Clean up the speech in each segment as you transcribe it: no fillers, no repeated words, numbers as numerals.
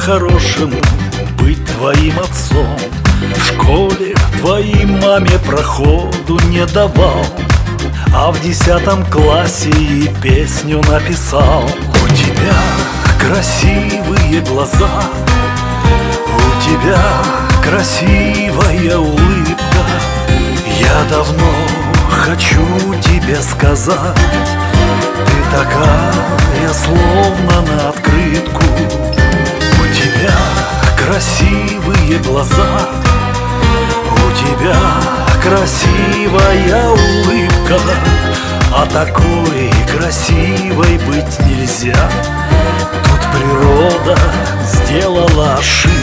по-хорошему быть твоим отцом. В школе твоей маме проходу не давал, а в 10 классе ей песню написал. У тебя красивые глаза, у тебя красивая улыбка. Я давно хочу тебе сказать, ты такая, словно на открытку. У тебя красивые глаза, у тебя красивая улыбка, а такой красивой быть нельзя. Тут природа сделала ошибку.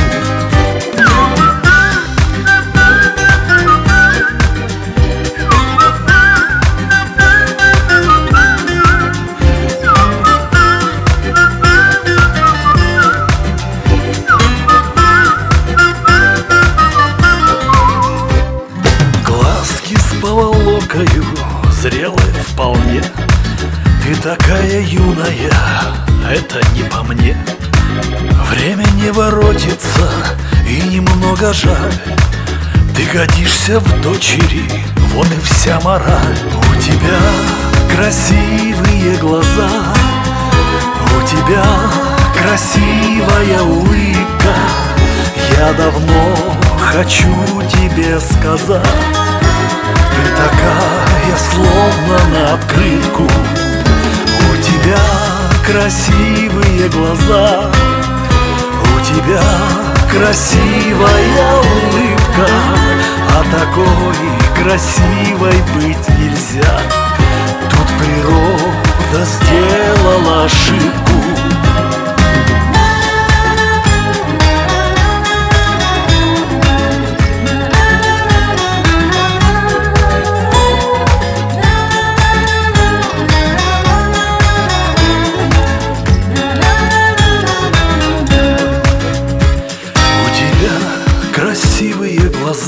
Поволокою, зрелая вполне. Ты такая юная, это не по мне. Время не воротится и немного жаль. Ты годишься в дочери, вот и вся мораль. У тебя красивые глаза, у тебя красивая улыбка. Я давно хочу тебе сказать, ты такая, словно на открытку. У тебя красивые глаза, у тебя красивая улыбка, а такой красивой быть нельзя. Тут природа сделала ошибку. Красивые глаза,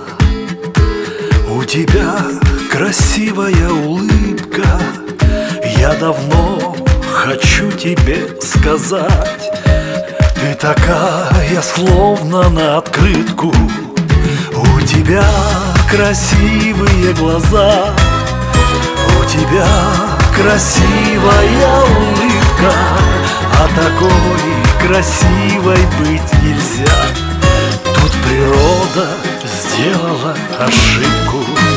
у тебя красивая улыбка. Я давно хочу тебе сказать, ты такая, словно на открытку. У тебя красивые глаза, у тебя красивая улыбка, а такой красивой быть нельзя. Тут природа сделала ошибку.